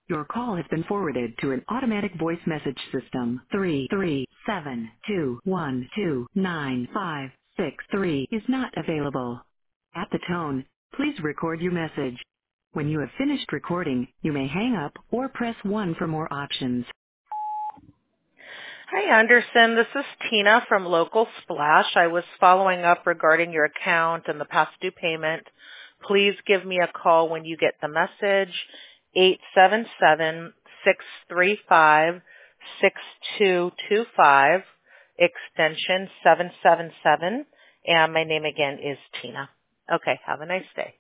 Your call has been forwarded to an automatic voice message system. 337-212-9563 is not available. At the tone, please record your message. When you have finished recording, you may hang up or press 1 for more options. Hi, Anderson. This is Tina from Local Splash. I was following up regarding your account and the past due payment. Please give me a call when you get the message, 877-635-6225, extension 777, and my name again is Tina. Okay, have a nice day.